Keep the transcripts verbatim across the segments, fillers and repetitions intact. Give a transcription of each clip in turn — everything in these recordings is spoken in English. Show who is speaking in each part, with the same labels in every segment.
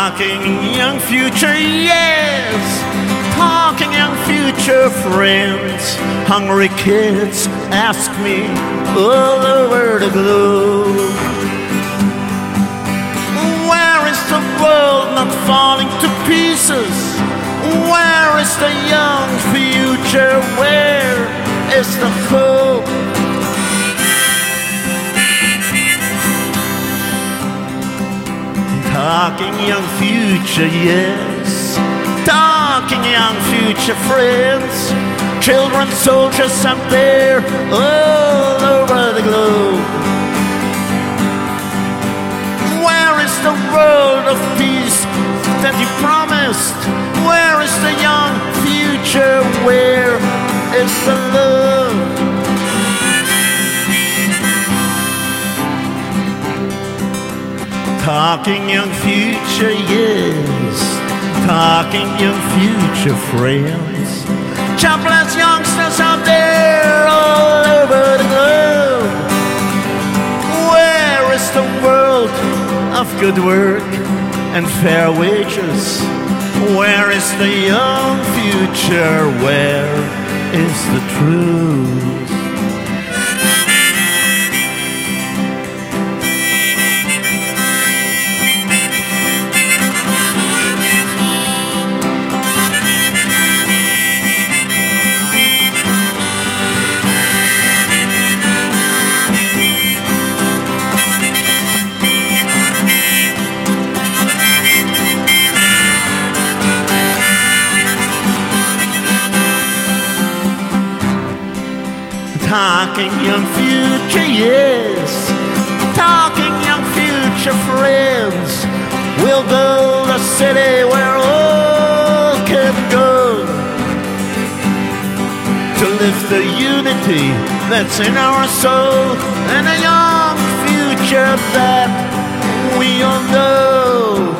Speaker 1: Talking young future, yes. Talking young future friends. Hungry kids ask me all over the globe, where is the world not falling to pieces? Where is the young future? Where is the hope? Talking young future, yes. Talking young future friends. Children, soldiers out there all over the globe. Where is the world of peace that you promised? Where is the young future? Where is the love? Talking young future, yes. Talking young future friends. Jobless youngsters out there all over the globe. Where is the world of good work and fair wages? Where is the young future? Where is the truth? Talking young future, yes. Talking young future friends. We'll build a city where all can go, to lift the unity that's in our soul, and a young future that we all know.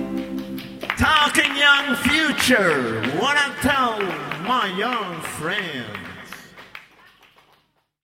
Speaker 1: What I tell my young friend.